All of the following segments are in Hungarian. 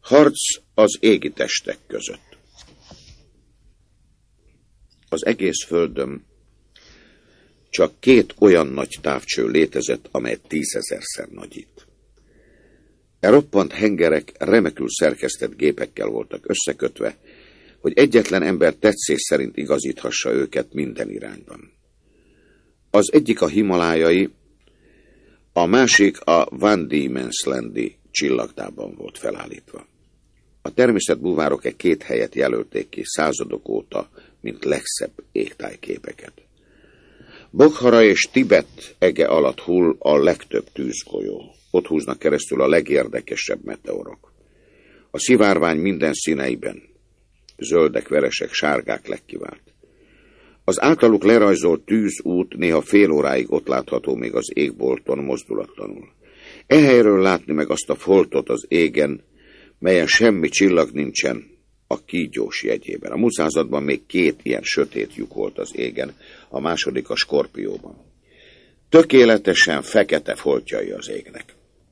Harc az égi testek között. Az egész földön csak 2 olyan nagy távcső létezett, amely 10 000-szer nagyít. E roppant hengerek remekül szerkesztett gépekkel voltak összekötve, hogy egyetlen ember tetszés szerint igazíthassa őket minden irányban. Az egyik a himalájai, a másik a Van Diemenslandi csillagdában volt felállítva. A természetbúvárok 2 helyet jelölték ki századok óta, mint legszebb égtájképeket. Bokhara és Tibet ege alatt hull a legtöbb tűzgolyó. Ott húznak keresztül a legérdekesebb meteorok. A szivárvány minden színeiben, zöldek, veresek, sárgák legkivált. Az általuk lerajzolt tűzút néha fél óráig ott látható még az égbolton mozdulatlanul. E helyről látni meg azt a foltot az égen, melyen semmi csillag nincsen, a kígyós jegyében. A múlt században még 2 ilyen sötét lyuk volt az égen, a második a Skorpióban. Tökéletesen fekete foltjai az égnek.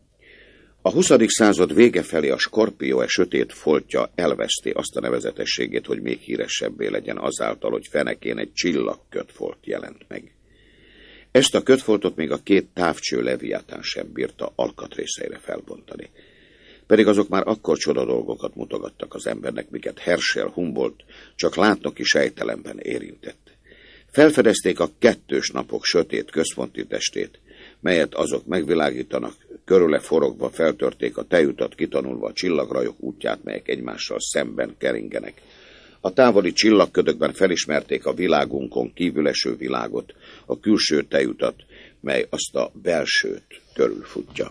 A 20. század vége felé a Skorpió sötét foltja elveszti azt a nevezetességét, hogy még híresebbé legyen azáltal, hogy fenekén egy csillagkötfolt jelent meg. Ezt a kötfoltot még a 2 távcső Leviatán sem bírta alkatrészeire felbontani. Pedig azok már akkor csoda dolgokat mutogattak az embernek, miket Herschel, Humboldt csak látnoki sejtelemben érintett. Felfedezték a 2 napok sötét központi testét, melyet azok megvilágítanak, körüle forogva feltörték a tejutat, kitanulva a csillagrajok útját, melyek egymással szemben keringenek. A távoli csillagködökben felismerték a világunkon kívüleső világot, a külső tejutat, mely azt a belsőt körülfutja.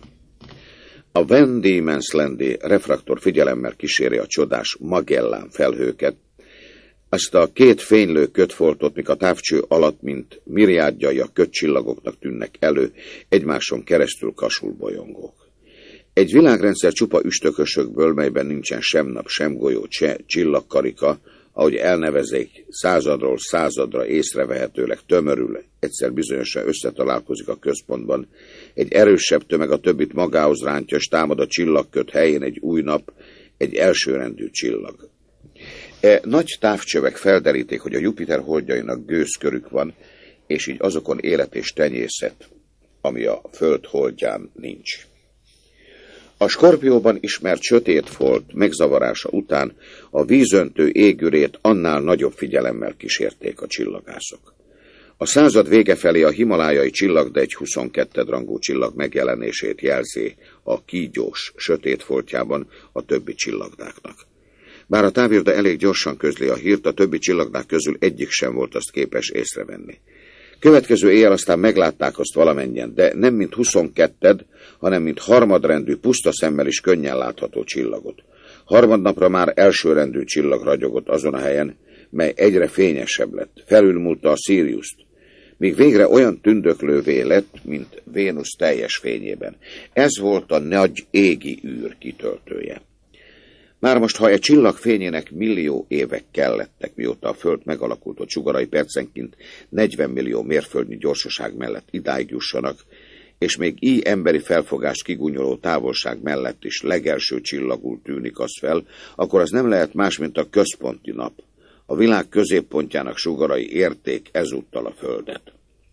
A Van Diemenslandi refraktor figyelemmel kíséri a csodás Magellán felhőket, azt a 2 fénylő kötfoltot, mik a távcső alatt, mint mirjádjai a kötcsillagoknak tűnnek elő, egymáson keresztül kasul bolyongók. Egy világrendszer csupa üstökösökből, melyben nincsen sem nap, sem golyó, se csillagkarika, ahogy elnevezik, századról századra észrevehetőleg tömörül, egyszer bizonyosan összetalálkozik a központban. Egy erősebb tömeg a többit magához rántja, és támad a csillagköt helyén egy új nap, egy elsőrendű csillag. Nagy távcsövek felderíték, hogy a Jupiter holdjainak gőzkörük van, és így azokon élet és tenyészet, ami a Föld holdján nincs. A Skorpióban ismert sötét folt megzavarása után a vízöntő égürét annál nagyobb figyelemmel kísérték a csillagászok. A század vége felé a himalájai csillagdegy 22. rangú csillag megjelenését jelzi a kígyós sötét foltjában a többi csillagdáknak. Bár a távirda elég gyorsan közli a hírt, a többi csillagdák közül egyik sem volt azt képes észrevenni. Következő éjjel aztán meglátták azt valamennyien, de nem mint 22, hanem mint harmadrendű, puszta szemmel is könnyen látható csillagot. Harmadnapra már elsőrendű csillag ragyogott azon a helyen, mely egyre fényesebb lett, felülmúlta a Siriust, míg végre olyan tündöklővé lett, mint Vénusz teljes fényében. Ez volt a nagy égi űr kitöltője. Már most, ha egy csillag fényének millió évek kellettek, mióta a Föld megalakult, hogy sugarai percenként 40 millió mérföldnyi gyorsaság mellett idáig jussanak, és még így emberi felfogást kigúnyoló távolság mellett is legelső csillagul tűnik az fel, akkor az nem lehet más, mint a központi nap. A világ középpontjának sugarai érték ezúttal a Földet.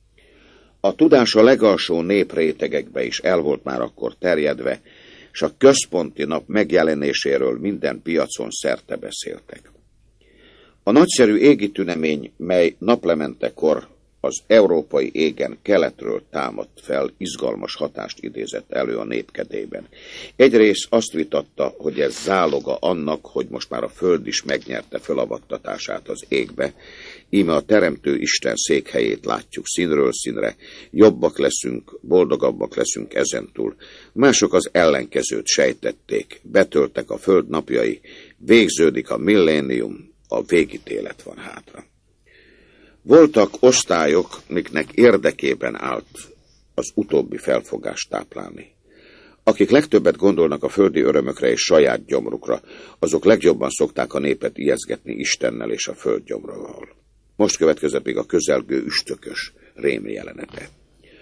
A tudás a legalsó néprétegekbe is el volt már akkor terjedve, és a központi nap megjelenéséről minden piacon szerte beszéltek. A nagyszerű égi tünemény, mely naplementekor az európai égen keletről támadt fel, izgalmas hatást idézett elő a népkedében. Egyrészt azt vitatta, hogy ez záloga annak, hogy most már a Föld is megnyerte felavattatását az égbe, íme a Teremtő Isten székhelyét látjuk színről színre, jobbak leszünk, boldogabbak leszünk ezentúl. Mások az ellenkezőt sejtették, betöltek a Föld napjai, végződik a millénium, a végítélet van hátra. Voltak osztályok, miknek érdekében állt az utóbbi felfogást táplálni. Akik legtöbbet gondolnak a földi örömökre és saját gyomrukra, azok legjobban szokták a népet ijeszgetni Istennel és a föld gyomrával. Most következett még a közelgő üstökös rém jelenete.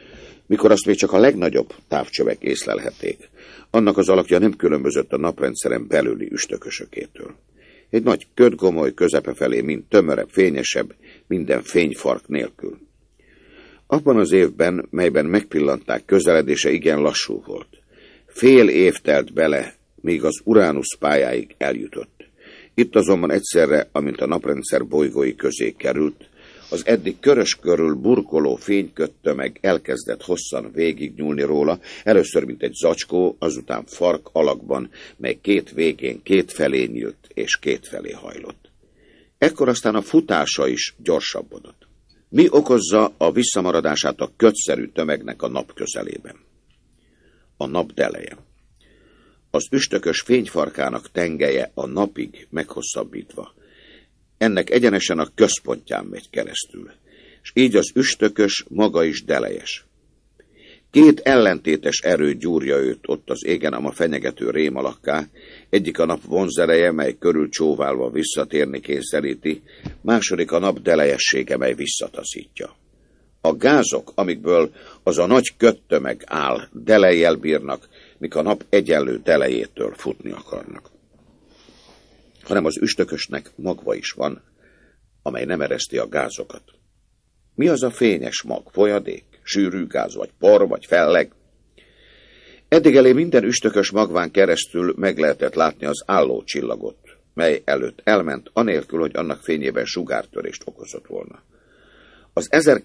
Mikor azt még csak a legnagyobb távcsövek észlelhették, annak az alakja nem különbözött a naprendszeren belüli üstökösökétől. Egy nagy ködgomoly, közepe felé mind tömörebb, fényesebb, minden fényfark nélkül. Abban az évben, melyben megpillantták, közeledése igen lassú volt. Fél év telt bele, míg az Uránusz pályáig eljutott. Itt azonban egyszerre, amint a naprendszer bolygói közé került, az eddig körös körül burkoló fényköttömeg elkezdett hosszan végignyúlni róla, először mint egy zacskó, azután fark alakban, mely két végén kétfelé nyílt és kétfelé hajlott. Ekkor aztán a futása is gyorsabbodott. Mi okozza a visszamaradását a kötszerű tömegnek a nap közelében? A nap deleje. Az üstökös fényfarkának tengelye a napig meghosszabbítva. Ennek egyenesen a központján megy keresztül, és így az üstökös maga is delejes. Két ellentétes erő gyúrja őt ott az égen, ám a fenyegető rémalakká, egyik a nap vonzereje, mely körül csóválva visszatérni kényszeríti, második a nap delejessége, mely visszataszítja. A gázok, amikből az a nagy köttömeg áll, delejjel bírnak, míg a nap egyenlő delejétől futni akarnak. Hanem az üstökösnek magva is van, amely nem ereszti a gázokat. Mi az a fényes mag? Folyadék, sűrű gáz, vagy por, vagy felleg? Eddig elé minden üstökös magván keresztül meg lehetett látni az álló csillagot, mely előtt elment, anélkül, hogy annak fényében sugártörést okozott volna. Az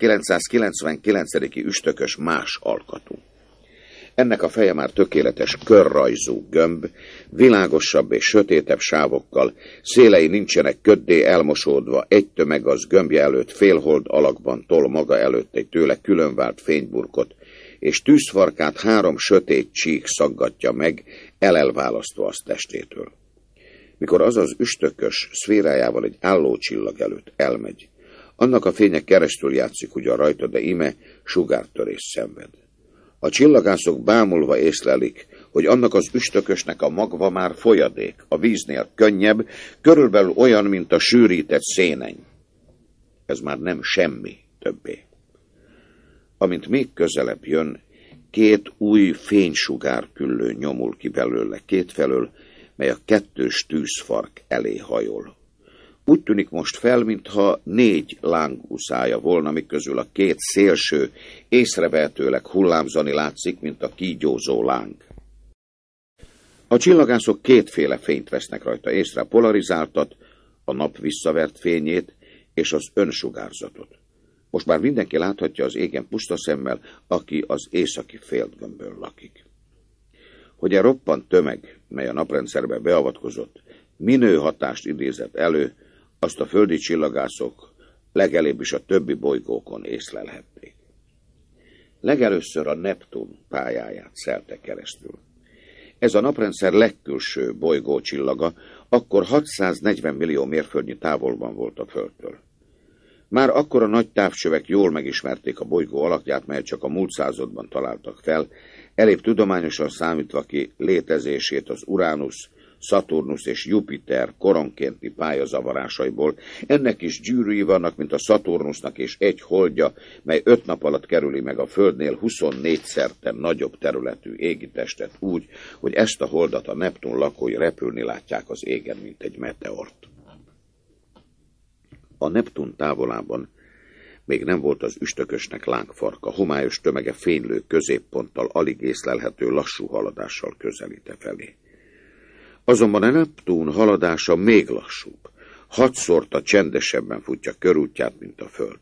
1999. üstökös más alkatú. Ennek a feje már tökéletes körrajzú gömb, világosabb és sötétebb sávokkal, szélei nincsenek köddé elmosódva, egy tömeg az gömbje előtt félhold alakban tol maga előtt egy tőle különvált fényburkot, és tűzfarkát 3 sötét csík szaggatja meg, elválasztva azt testétől. Mikor az az üstökös szférájával egy állócsillag előtt elmegy, annak a fénye keresztül játszik ugyan rajta, de ime sugártörés szenved. A csillagászok bámulva észlelik, hogy annak az üstökösnek a magva már folyadék, a víznél könnyebb, körülbelül olyan, mint a sűrített széneny. Ez már nem semmi többé. Amint még közelebb jön, 2 új fénysugárküllő nyomul ki belőle kétfelől, mely a 2 tűzfark elé hajol. Úgy tűnik most fel, mintha 4 lángúszája volna, miközül a 2 szélső észrevehetőleg hullámzani látszik, mint a kígyózó láng. A csillagászok 2 fényt vesznek rajta észre, a polarizáltat, a nap visszavert fényét és az önsugárzatot. Most már mindenki láthatja az égen puszta szemmel, aki az északi félgömbből lakik. Hogy a roppant tömeg, mely a naprendszerbe beavatkozott, minő hatást idézett elő, azt a földi csillagászok legelébb is a többi bolygókon észlelhették. Legelőször a Neptun pályáját szelte keresztül. Ez a naprendszer legkülső bolygócsillaga, akkor 640 millió mérföldnyi távolban volt a Földtől. Már akkor a nagy távcsövek jól megismerték a bolygó alakját, melyet csak a múlt században találtak fel, elébb tudományosan számítva ki létezését az Uránusz, Szaturnusz és Jupiter koronkénti pályazavarásaiból. Ennek is gyűrűi vannak, mint a Szaturnusznak, és egy holdja, mely 5 nap alatt kerüli meg a Földnél 24-szerte nagyobb területű égitestet úgy, hogy ezt a holdat a Neptun lakói repülni látják az égen, mint egy meteort. A Neptun távolában még nem volt az üstökösnek lángfarka, homályos tömege fénylő középponttal alig észlelhető lassú haladással közelíte felé. Azonban a Neptun haladása még lassúbb, 6-szorta csendesebben futja körútját, mint a Föld.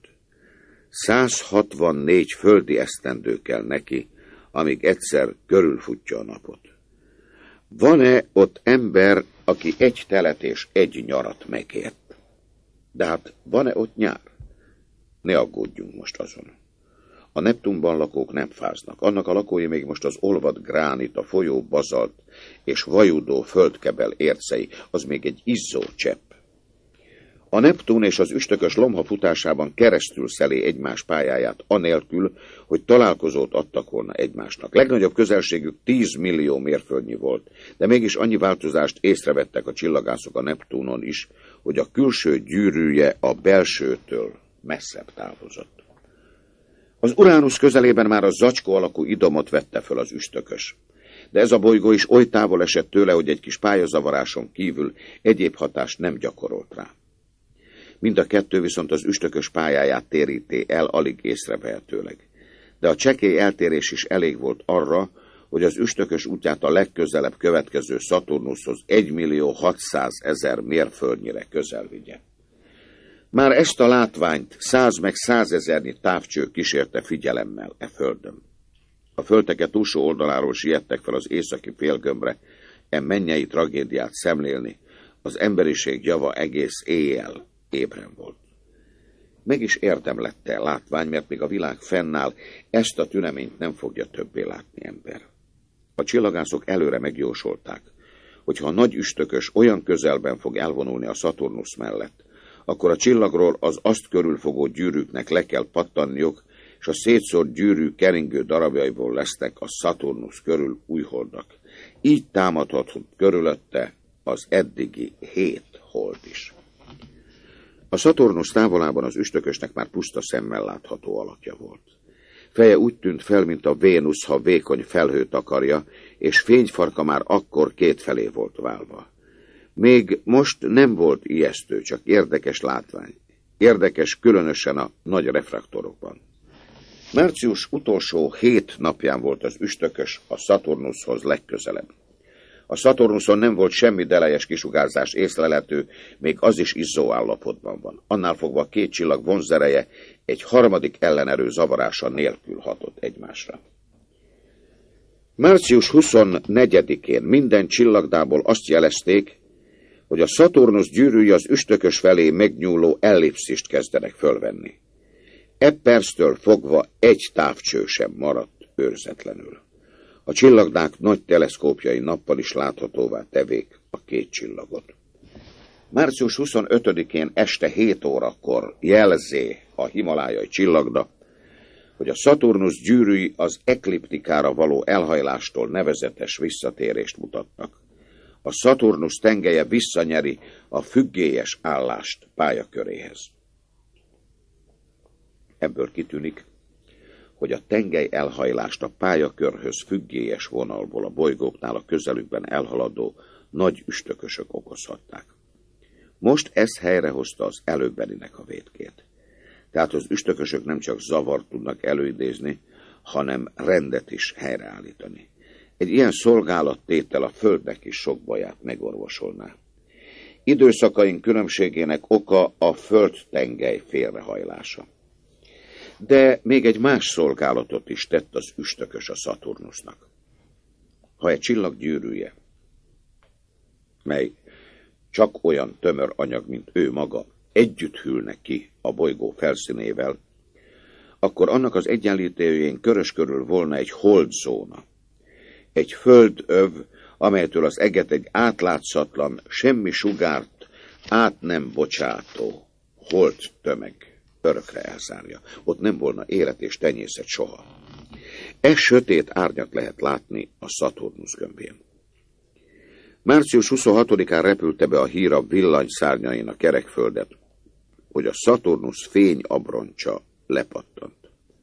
164 földi esztendő kell neki, amíg egyszer körülfutja a napot. Van-e ott ember, aki egy telet és egy nyarat megért? De hát van-e ott nyár? Ne aggódjunk most azon. A Neptunban lakók nem fáznak, annak a lakói még most az olvadt gránit, a folyó bazalt és vajudó földkebel ércei, az még egy izzó csepp. A Neptun és az üstökös lomha futásában keresztül szelé egymás pályáját, anélkül, hogy találkozót adtak volna egymásnak. Legnagyobb közelségük 10 millió mérföldnyi volt, de mégis annyi változást észrevettek a csillagászok a Neptunon is, hogy a külső gyűrűje a belsőtől messzebb távozott. Az Uránusz közelében már a zacskó alakú idomot vette föl az üstökös. De ez a bolygó is oly távol esett tőle, hogy egy kis pályazavaráson kívül egyéb hatást nem gyakorolt rá. Mind a kettő viszont az üstökös pályáját téríti el alig észrevehetőleg. De a csekély eltérés is elég volt arra, hogy az üstökös útját a legközelebb következő Szaturnuszhoz 1.600.000 mérföldnyire közel vigye. Már ezt a látványt 100 meg 100 000 távcső kísérte figyelemmel földön. A földteke túlsó oldaláról siettek fel az északi félgömbre, mennyei tragédiát szemlélni, az emberiség java egész éjjel ébren volt. Meg is érdemlette a látvány, mert még a világ fennáll, ezt a tüneményt nem fogja többé látni ember. A csillagászok előre megjósolták, hogy ha a nagy üstökös olyan közelben fog elvonulni a Szaturnusz mellett, akkor a csillagról az azt körülfogó gyűrűknek le kell pattanniuk, és a szétszórt gyűrű keringő darabjaiból lesznek a Szaturnusz körül új holdak. Így támadhatott körülötte az eddigi 7 hold is. A Szaturnusz távolában az üstökösnek már puszta szemmel látható alakja volt. Feje úgy tűnt fel, mint a Vénusz, ha vékony felhőt akarja, és fényfarka már akkor kétfelé volt válva. Még most nem volt ijesztő, csak érdekes látvány. Érdekes különösen a nagy refraktorokban. Március utolsó 7 napján volt az üstökös a Szaturnuszhoz legközelebb. A Szaturnuszon nem volt semmi delejes kisugárzás észlelhető, még az is izzó állapotban van. Annál fogva a két csillag vonzereje egy harmadik ellenerő zavarása nélkül hatott egymásra. Március 24-én minden csillagdából azt jelezték, hogy a Szaturnusz gyűrűi az üstökös felé megnyúló ellipszist kezdenek fölvenni. Perctől fogva egy távcső sem maradt őrzetlenül. A csillagdák nagy teleszkópjai nappal is láthatóvá tevék a két csillagot. Március 25-én este 7 órakor jelzé a himalájai csillagda, hogy a Szaturnusz gyűrűi az ekliptikára való elhajlástól nevezetes visszatérést mutatnak. A Szaturnusz tengelye visszanyeri a függélyes állást pályaköréhez. Ebből kitűnik, hogy a tengely elhajlást a pályakörhöz függélyes vonalból a bolygóknál a közelükben elhaladó nagy üstökösök okozhatták. Most ez helyrehozta az előbbeninek a vétkét. Tehát az üstökösök nem csak zavart tudnak előidézni, hanem rendet is helyreállítani. Egy ilyen szolgálattétel a Földnek is sok baját megorvosolná. Időszakaink különbségének oka a földtengely félrehajlása. De még egy más szolgálatot is tett az üstökös a Szaturnusznak. Ha egy csillag gyűrűje, mely csak olyan tömör anyag, mint ő maga, együtt hűlnek ki a bolygó felszínével, akkor annak az egyenlítőjén körös körül volna egy holdzóna. Egy földöv, amelytől az eget egy átlátszatlan, semmi sugárt át nem bocsátó holdtömeg örökre elzárja. Ott nem volna élet és tenyészet soha. Ez sötét árnyat lehet látni a Szaturnusz gömbjén. Március 26-án repülte be a hír a villanyszárnyain a kerekföldet, hogy a Szaturnusz fényabroncsa lepattant.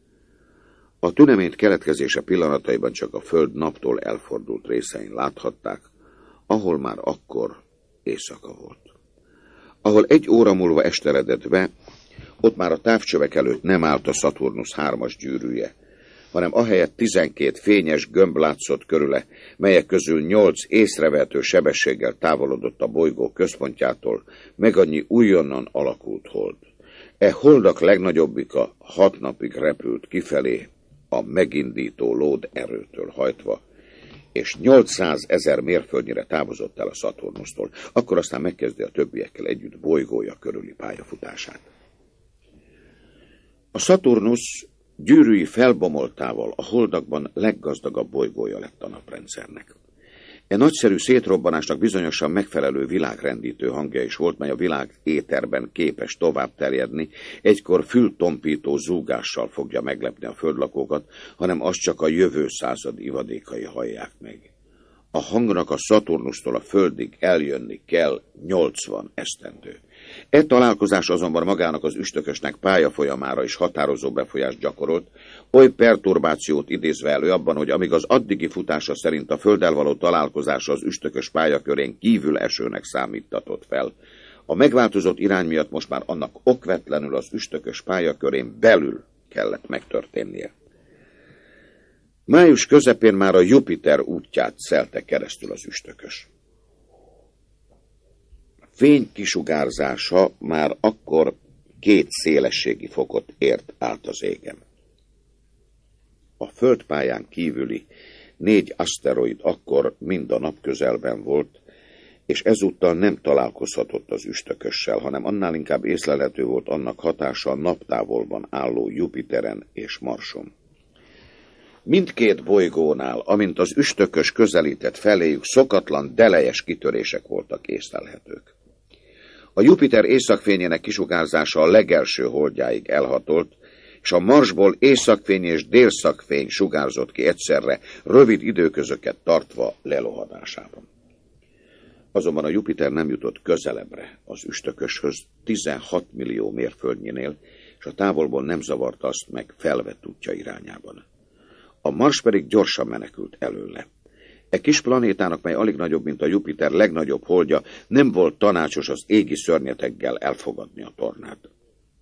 A tüneményt keletkezése pillanataiban csak a Föld naptól elfordult részein láthatták, ahol már akkor éjszaka volt. Ahol 1 óra múlva esteredett be, ott már a távcsövek előtt nem állt a Szaturnusz 3-as gyűrűje, hanem ahelyett 12 fényes gömb látszott körüle, melyek közül 8 észrevehető sebességgel távolodott a bolygó központjától, meg annyi újonnan alakult hold. Holdak legnagyobbika 6 napig repült kifelé, a megindító lód erőtől hajtva, és 800 000 mérföldnyire távozott el a Szaturnusztól, akkor aztán megkezdi a többiekkel együtt bolygója körüli pályafutását. A Szaturnusz gyűrűi felbomoltával a holdakban leggazdagabb bolygója lett a naprendszernek. Nagyszerű szétrobbanásnak bizonyosan megfelelő világrendítő hangja is volt, mely a világ éterben képes tovább terjedni, egykor fültompító zúgással fogja meglepni a földlakókat, hanem azt csak a jövő század ivadékai hallják meg. A hangnak a Szaturnusztól a Földig eljönni kell 80 esztendő. E találkozás azonban magának az üstökösnek pályafolyamára is határozó befolyást gyakorolt, oly perturbációt idézve elő abban, hogy amíg az addigi futása szerint a földdel való találkozása az üstökös pályakörén kívül esőnek számítatott fel, a megváltozott irány miatt most már annak okvetlenül az üstökös pályakörén belül kellett megtörténnie. Május közepén már a Jupiter útját szelte keresztül az üstökös. Fény kisugárzása már akkor 2 szélességi fokot ért át az égen. A földpályán kívüli 4 aszteroid akkor mind a napközelben volt, és ezúttal nem találkozhatott az üstökössel, hanem annál inkább észlelhető volt annak hatása a naptávolban álló Jupiteren és Marson. Mindkét bolygónál, amint az üstökös közelített feléjük, szokatlan, delejes kitörések voltak észlelhetők. A Jupiter északfényének kisugárzása a legelső holdjáig elhatolt, és a Marsból északfény és délszakfény sugárzott ki egyszerre, rövid időközöket tartva lelohadásában. Azonban a Jupiter nem jutott közelebbre az üstököshöz 16 millió mérföldnyinél, és a távolból nem zavarta azt meg felvett útja irányában. A Mars pedig gyorsan menekült előle. E kis planétának, mely alig nagyobb, mint a Jupiter legnagyobb holdja, nem volt tanácsos az égi szörnyeteggel elfogadni a tornát.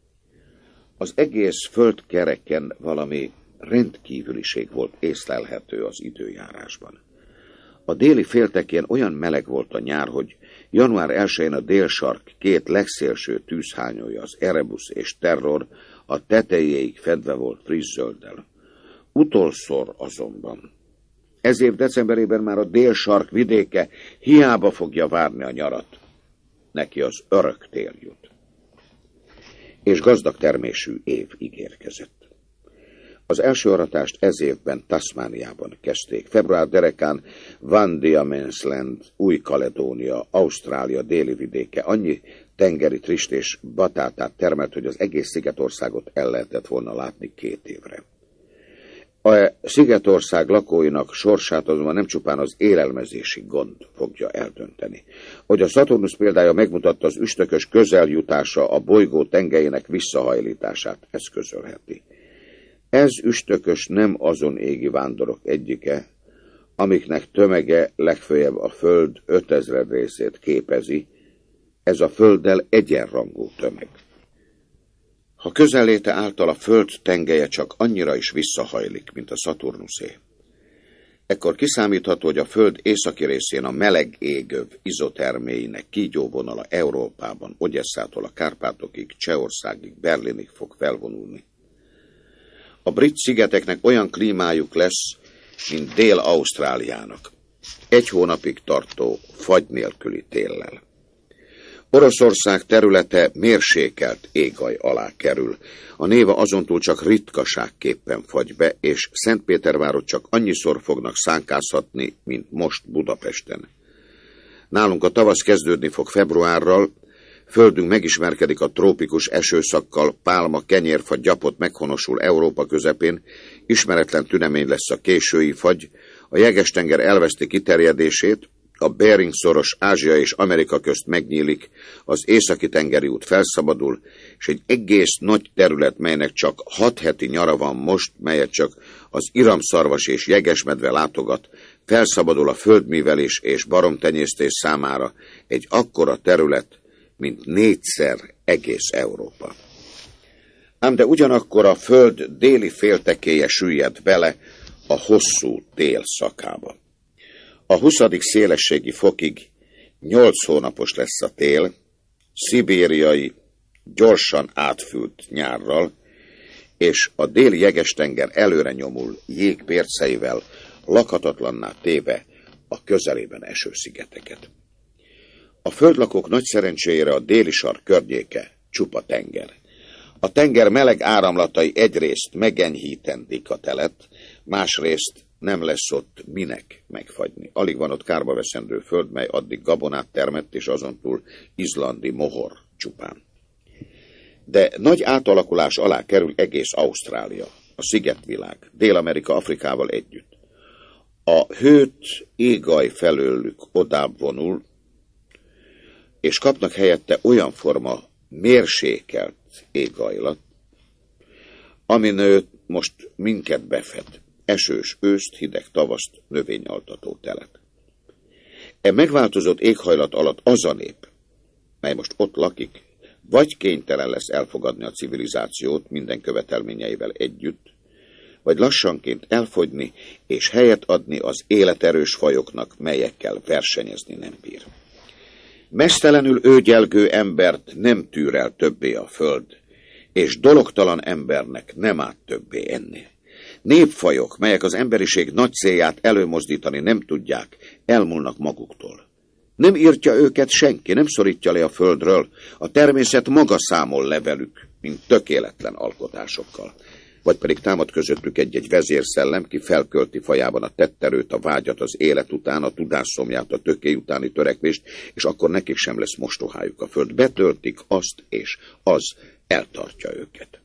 Az egész földkereken valami rendkívüliség volt észlelhető az időjárásban. A déli féltekén olyan meleg volt a nyár, hogy január 1-én a délsark 2 legszélső tűzhányója, az Erebus és Terror, a tetejéig fedve volt friss-zölddel. Utolszor azonban. Ez év decemberében már a délsark vidéke hiába fogja várni a nyarat. Neki az örök tél jut. És gazdag termésű év ígérkezett. Az első aratást ez évben Tasmániában kezdték. Február derekán Van Diemen's Land, Új-Kaledónia, Ausztrália déli vidéke annyi tengeri trist és batátát termelt, hogy az egész szigetországot el lehetett volna látni 2 évre. A szigetország lakóinak sorsát azonban nem csupán az élelmezési gond fogja eldönteni. Hogy a Saturnus példája megmutatta, az üstökös közeljutása a bolygó tengelyének visszahajlítását eszközölheti. Ez üstökös nem azon égi vándorok egyike, amiknek tömege legföljebb a Föld 5000 részét képezi, ez a Földdel egyenrangú tömeg. Ha közelléte által a Föld tengelye csak annyira is visszahajlik, mint a Szaturnuszé, ekkor kiszámítható, hogy a Föld északi részén a meleg égöv izoterméinek kígyóvonala Európában, Ogyesszától a Kárpátokig, Csehországig, Berlinig fog felvonulni. A brit szigeteknek olyan klímájuk lesz, mint Dél-Ausztráliának, 1 hónapig tartó fagy nélküli téllel. Oroszország területe mérsékelt égaj alá kerül. A Néva azontúl csak ritkaságképpen fagy be, és Szentpétervárot csak annyiszor fognak szánkázhatni, mint most Budapesten. Nálunk a tavasz kezdődni fog februárral, földünk megismerkedik a trópikus esőszakkal, pálma, kenyérfa, gyapot meghonosul Európa közepén, ismeretlen tünemény lesz a késői fagy, a Jeges-tenger elveszti kiterjedését, a Bering-szoros Ázsia és Amerika közt megnyílik, az északi tengeri út felszabadul, és egy egész nagy terület, melynek csak 6 heti nyara van most, melyet csak az iramszarvas és jegesmedve látogat, felszabadul a földművelés és baromtenyésztés számára egy akkora terület, mint 4-szer egész Európa. Ám de ugyanakkor a Föld déli féltekéje süllyed bele a hosszú tél szakába. A 20. szélességi fokig 8 hónapos lesz a tél, szibériai, gyorsan átfült nyárral, és a déli Jeges-tenger előre nyomul jégbérceivel, lakhatatlanná téve a közelében eső szigeteket. A földlakók nagy szerencséjére a déli sark környéke csupa tenger. A tenger meleg áramlatai egyrészt megenyhítendik a telet, másrészt nem lesz ott minek megfagyni. Alig van ott kárba veszendő föld, mely addig gabonát termett, és azon túl izlandi mohor csupán. De nagy átalakulás alá kerül egész Ausztrália, a szigetvilág, Dél-Amerika Afrikával együtt. A hőt égaj felőlük odább vonul, és kapnak helyette olyan forma mérsékelt éghajlat, ami nőtt most minket befed, esős őszt, hideg tavaszt, növényaltató telet. E megváltozott éghajlat alatt az a nép, mely most ott lakik, vagy kénytelen lesz elfogadni a civilizációt minden követelményeivel együtt, vagy lassanként elfogyni és helyet adni az életerős fajoknak, melyekkel versenyezni nem bír. Meztelenül őgyelgő embert nem tűr el többé a föld, és dologtalan embernek nem árt többé enni. Népfajok, melyek az emberiség nagy célját előmozdítani nem tudják, elmúlnak maguktól. Nem írtja őket senki, nem szorítja le a földről, a természet maga számol le velük, mint tökéletlen alkotásokkal. Vagy pedig támad közöttük egy-egy vezérszellem, ki felkölti fajában a tetterőt, a vágyat az élet után, a tudásszomját, a tökély utáni törekvést, és akkor nekik sem lesz mostohájuk a föld. Betöltik azt, és az eltartja őket.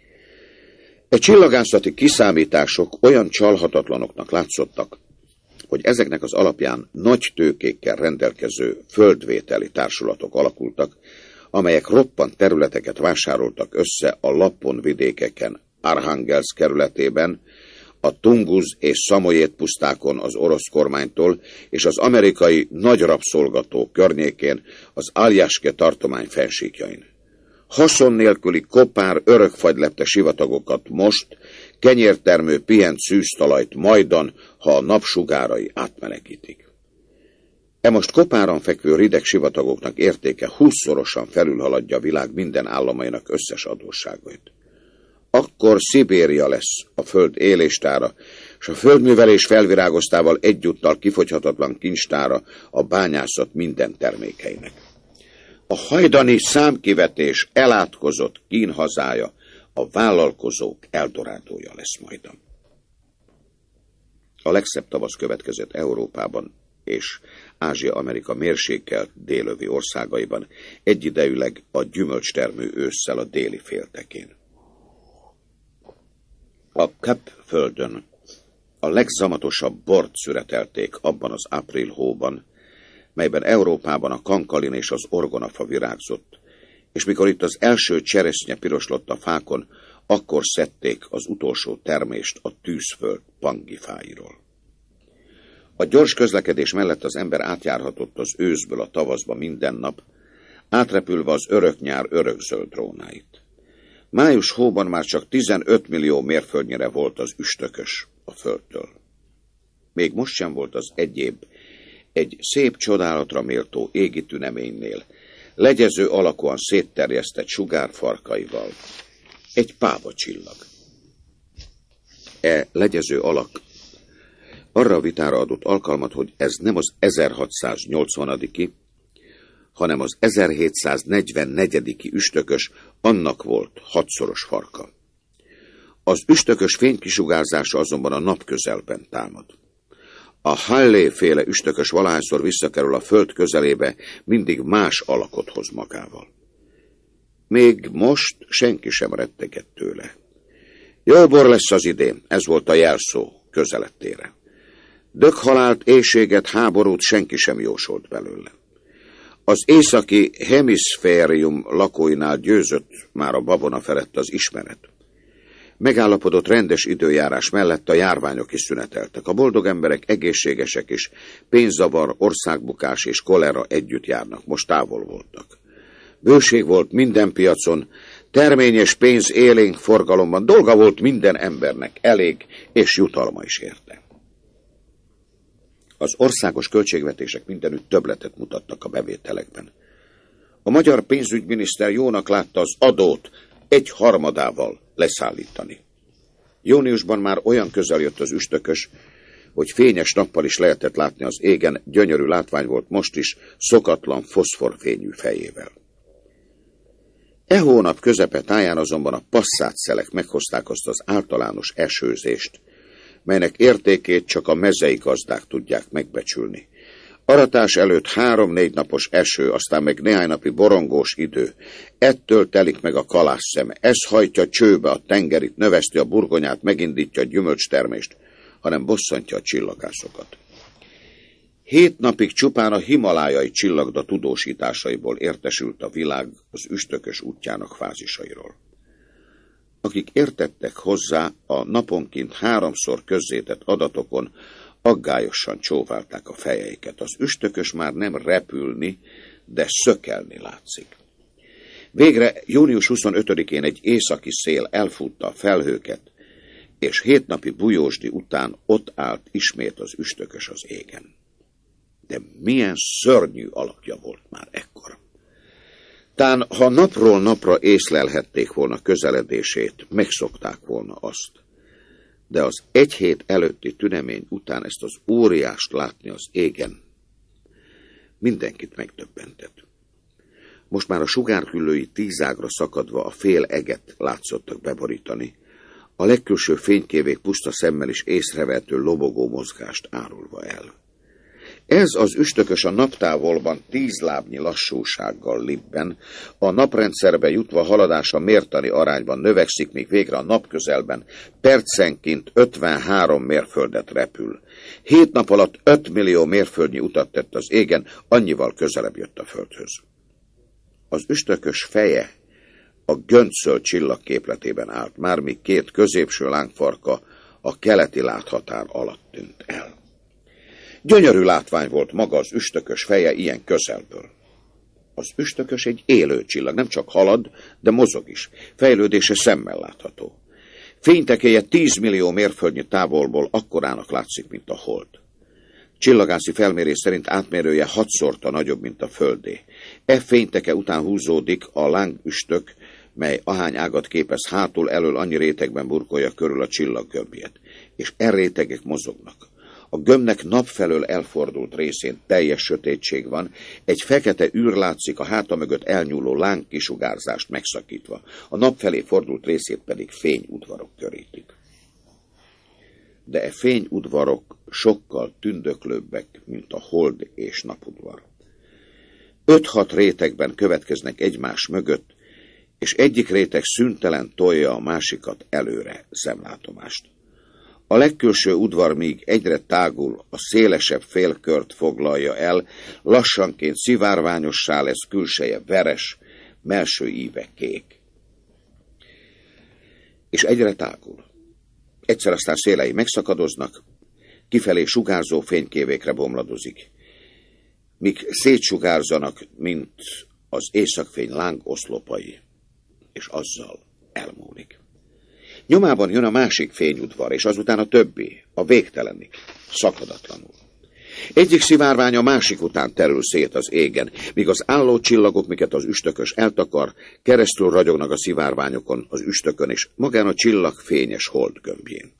E csillagászati kiszámítások olyan csalhatatlanoknak látszottak, hogy ezeknek az alapján nagy tőkékkel rendelkező földvételi társulatok alakultak, amelyek roppant területeket vásároltak össze a Lappon vidékeken, Arhangelszk kerületében, a Tunguz és Szamojét pusztákon az orosz kormánytól, és az amerikai nagy rabszolgató környékén, az Aljaske tartomány fensíkjain. Haszon nélküli kopár örökfagylepte sivatagokat most, kenyértermő pihent szűztalajt majdan, ha a napsugárai átmenekítik. E most kopáran fekvő rideg sivatagoknak értéke 20-szorosan felülhaladja a világ minden államainak összes adósságait. Akkor Szibéria lesz a föld éléstára, és a földművelés felvirágoztával egyúttal kifogyhatatlan kincstára a bányászat minden termékeinek. A hajdani számkivetés elátkozott kínhazája, a vállalkozók eldorádója lesz majdan. A legszebb tavasz következett Európában és Ázsia-Amerika mérsékelt délövi országaiban, egyidejűleg a gyümölcstermő ősszel a déli féltekén. A Kap-földön a legzamatosabb bort szüretelték abban az ápril hóban, melyben Európában a kankalin és az orgonafa virágzott, és mikor itt az első cseresznye piroslott a fákon, akkor szedték az utolsó termést a tűzföld pangifáiról. A gyors közlekedés mellett az ember átjárhatott az őszből a tavaszba minden nap, átrepülve az örök nyár örökzöld drónáit. Május hóban már csak 15 millió mérföldnyire volt az üstökös a földtől. Még most sem volt az egyéb, egy szép csodálatra méltó égi tüneménynél, legyező alakúan szétterjesztett sugárfarkaival, egy pávacsillag. E legyező alak arra a vitára adott alkalmat, hogy ez nem az 1680-i, hanem az 1744. üstökös, annak volt 6-szoros farka. Az üstökös fénykisugárzása azonban a nap közelben támad. A Halley-féle üstökös valahányszor visszakerül a föld közelébe, mindig más alakot hoz magával. Még most senki sem rettegett tőle. Jó bor lesz az idén, ez volt a jelszó közelettére. Döghalált, éhséget, háborút senki sem jósolt belőle. Az északi hemiszférium lakóinál győzött már a babona felett az ismeret. Megállapodott rendes időjárás mellett a járványok is szüneteltek. A boldog emberek egészségesek is, pénzzavar, országbukás és kolera együtt járnak, most távol voltak. Bőség volt minden piacon, termény és pénz élénk forgalomban, dolga volt minden embernek, elég és jutalma is érte. Az országos költségvetések mindenütt többletet mutattak a bevételekben. A magyar pénzügyminiszter jónak látta az adót 1/3 leszállítani. Júniusban már olyan közel jött az üstökös, hogy fényes nappal is lehetett látni az égen, gyönyörű látvány volt most is, szokatlan foszforfényű fejével. E hónap közepe táján azonban a passzátsszelek meghozták azt az általános esőzést, melynek értékét csak a mezei gazdák tudják megbecsülni. Aratás előtt 3-4 napos eső, aztán meg néhány napi borongós idő. Ettől telik meg a kalász szeme. Ez hajtja csőbe a tengerit, növeszti a burgonyát, megindítja a gyümölcstermést, hanem bosszantja a csillagászokat. 7 napig csupán a himalájai csillagda tudósításaiból értesült a világ az üstökös útjának fázisairól. Akik értettek hozzá, a naponként 3-szor közzétett adatokon aggályosan csóválták a fejeiket. Az üstökös már nem repülni, de szökelni látszik. Végre június 25-én egy északi szél elfútta a felhőket, és 7 napi bujósdi után ott állt ismét az üstökös az égen. De milyen szörnyű alakja volt már ekkor. Tán, ha napról napra észlelhették volna közeledését, megszokták volna azt. De az 1 hét előtti tünemény után ezt az óriást látni az égen mindenkit megdöbbentett. Most már a sugárhüllői 10 ágra szakadva a fél eget látszottak beborítani, a legkülső fénykévék puszta szemmel is észrevehető lobogó mozgást árulva el. Ez az üstökös a naptávolban 10 lábnyi lassúsággal libben, a naprendszerbe jutva haladása mértani arányban növekszik, míg végre a napközelben percenként 53 mérföldet repül. 7 nap alatt 5 millió mérföldnyi utat tett az égen, annyival közelebb jött a földhöz. Az üstökös feje a göncöl csillagképletében állt, már míg 2 középső lángfarka a keleti láthatár alatt tűnt el. Gyönyörű látvány volt maga az üstökös feje ilyen közelből. Az üstökös egy élő csillag, nem csak halad, de mozog is. Fejlődése szemmel látható. Fénytekéje 10 millió mérföldnyi távolból akkorának látszik, mint a hold. Csillagászi felmérés szerint átmérője 6-szorta nagyobb, mint a földé. Fényteke után húzódik a lángüstök, mely ahány ágat képez hátul, elől annyi rétegben burkolja körül a csillaggömbjét. És rétegek mozognak. A gömbnek napfelől elfordult részén teljes sötétség van, egy fekete űr látszik a háta mögött elnyúló lángkisugárzást megszakítva, a nap felé fordult részét pedig fényudvarok körítik. De fényudvarok sokkal tündöklőbbek, mint a hold és napudvar. 5-6 rétegben következnek egymás mögött, és egyik réteg szüntelen tolja a másikat előre szemlátomást. A legkülső udvar míg egyre tágul, a szélesebb félkört foglalja el, lassanként szivárványossá lesz, külseje veres, melső íve kék. És egyre tágul. Egyszer aztán szélei megszakadoznak, kifelé sugárzó fénykévékre bomladozik, míg szétsugárzanak, mint az éjszakfény lángoszlopai, és azzal elmúlik. Nyomában jön a másik fényudvar, és azután a többi, a végtelenig, szakadatlanul. Egyik szivárvány a másik után terül szét az égen, míg az álló csillagok, miket az üstökös eltakar, keresztül ragyognak a szivárványokon, az üstökön, és magán a csillag fényes holdgömbjén.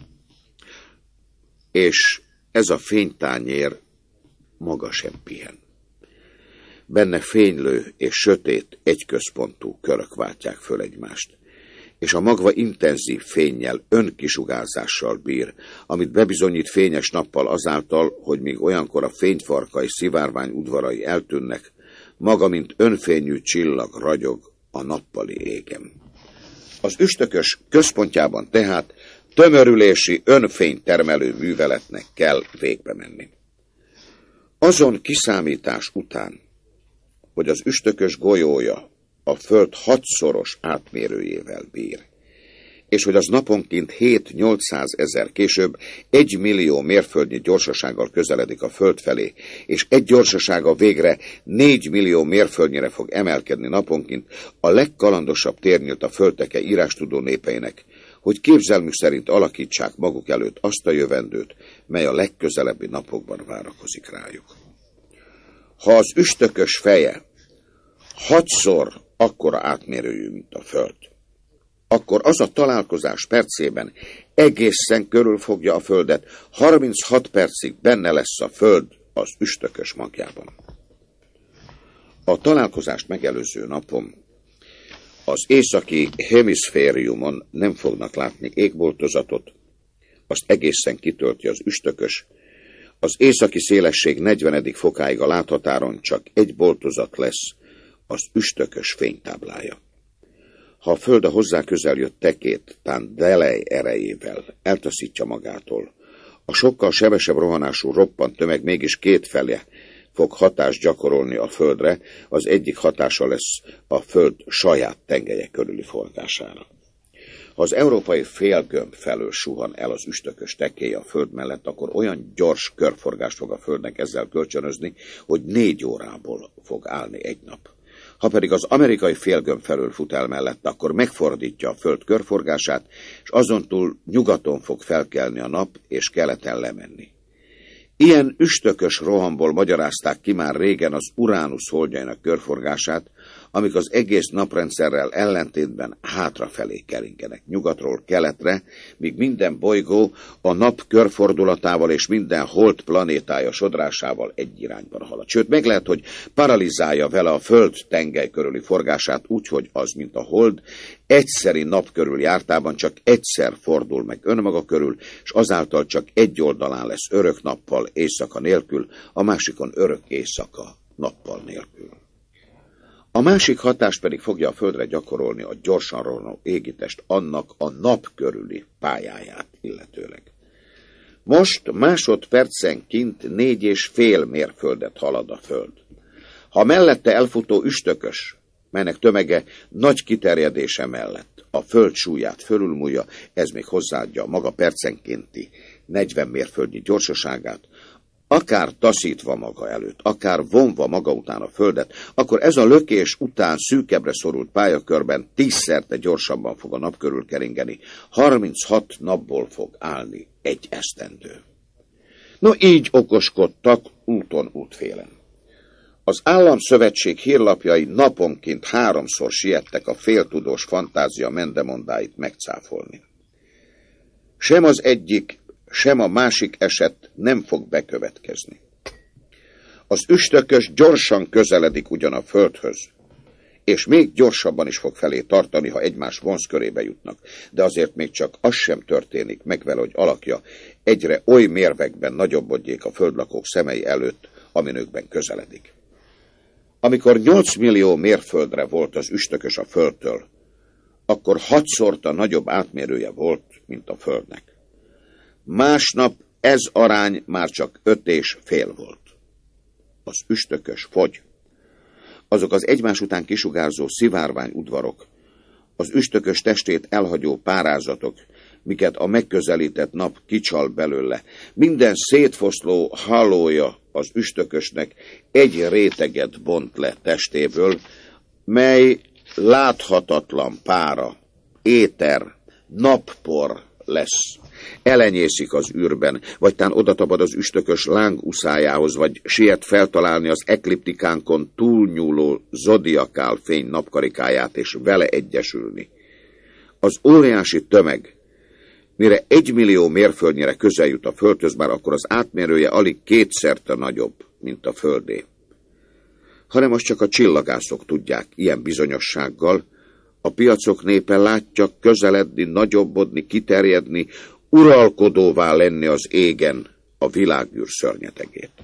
És ez a fénytányér maga sem pihen. Benne fénylő és sötét, egyközpontú körök váltják föl egymást, és a magva intenzív fénnyel, önkisugárzással bír, amit bebizonyít fényes nappal azáltal, hogy míg olyankor a fényfarkai szivárvány udvarai eltűnnek, maga, mint önfényű csillag ragyog a nappali égen. Az üstökös központjában tehát tömörülési önfénytermelő műveletnek kell végbe menni. Azon kiszámítás után, hogy az üstökös golyója a föld 6-szoros átmérőjével bír, és hogy az naponként 7-800 ezer, később 1 millió mérföldnyi gyorsasággal közeledik a föld felé, és egy gyorsasága végre 4 millió mérföldnyire fog emelkedni naponként, a legkalandosabb tér nyílt a földteke írástudó népeinek, hogy képzelmük szerint alakítsák maguk előtt azt a jövendőt, mely a legközelebbi napokban várakozik rájuk. Ha az üstökös feje 6-szor akkora átmérőjű, mint a föld, akkor az a találkozás percében egészen körülfogja a földet, 36 percig benne lesz a föld az üstökös magjában. A találkozást megelőző napon az északi hemiszfériumon nem fognak látni égboltozatot, azt egészen kitölti az üstökös, az északi szélesség 40. fokáig a láthatáron csak egy boltozat lesz, az üstökös fénytáblája. Ha a föld a hozzá közel jött tekét, tán delej erejével eltaszítja magától, A sokkal sebesebb rohanású roppant tömeg mégis kétfelé fog hatást gyakorolni a Földre, az egyik hatása lesz a Föld saját tengelye körüli forgására. Ha az európai félgömb felől suhan el az üstökös tekély a Föld mellett, akkor olyan gyors körforgást fog a Földnek ezzel kölcsönözni, hogy 4 órából fog állni egy nap. Ha pedig az amerikai félgömb felől fut el mellett, akkor megfordítja a Föld körforgását, és azontúl nyugaton fog felkelni a nap, és keleten lemenni. Ilyen üstökös rohamból magyarázták ki már régen az Uránusz holdjainak körforgását, amik az egész naprendszerrel ellentétben hátrafelé keringenek, nyugatról keletre, míg minden bolygó a nap körfordulatával és minden hold planétája sodrásával egy irányban halad. Sőt, meg lehet, hogy paralizálja vele a Föld tengely körüli forgását úgy, hogy az, mint a hold, egyszeri nap körül jártában csak egyszer fordul meg önmaga körül, és azáltal csak egy oldalán lesz örök nappal éjszaka nélkül, a másikon örök éjszaka nappal nélkül. A másik hatást pedig fogja a Földre gyakorolni a gyorsan rohanó égitest annak a nap körüli pályáját illetőleg. Most másodpercenként 4,5 mérföldet halad a Föld. Ha mellette elfutó üstökös, melynek tömege nagy kiterjedése mellett a Föld súlyát fölülmúlja, ez még hozzáadja maga percenkénti 40 mérföldnyi gyorsaságát, akár taszítva maga előtt, akár vonva maga után a Földet, akkor ez a lökés után szűkebbre szorult pályakörben 10-szerte gyorsabban fog a nap körül keringeni, 36 napból fog állni egy esztendő. No, így okoskodtak úton útfélen. Az Államszövetség hírlapjai naponként 3-szor siettek a féltudós fantázia mendemondáit megcáfolni. Sem az egyik, sem a másik eset nem fog bekövetkezni. Az üstökös gyorsan közeledik ugyan a Földhöz, és még gyorsabban is fog felé tartani, ha egymás vonzkörébe jutnak, de azért még csak az sem történik meg vele, hogy alakja egyre oly mérvekben nagyobbodjék a földlakók szemei előtt, amin őkben közeledik. Amikor 8 millió mérföldre volt az üstökös a Földtől, akkor 6-szorta nagyobb átmérője volt, mint a Földnek. Másnap ez arány már csak 5,5 volt. Az üstökös fogy. Azok az egymás után kisugárzó szivárvány udvarok, az üstökös testét elhagyó párázatok, miket a megközelített nap kicsal belőle, minden szétfoszló hálója az üstökösnek egy réteget bont le testéből, mely láthatatlan pára, éter, nappor lesz. Elenyészik az űrben, vagy tán odatabad az üstökös lánguszájához, vagy siet feltalálni az ekliptikánkon túlnyúló zodiakál fény napkarikáját, és vele egyesülni. Az óriási tömeg, mire 1 millió mérföldnyire közel jut a Földhöz, már akkor az átmérője alig 2-szerte nagyobb, mint a Földé. Hanem azt csak a csillagászok tudják ilyen bizonyossággal, a piacok népe látja közeledni, nagyobbodni, kiterjedni, uralkodóvá lenni az égen a világűr szörnyetegét.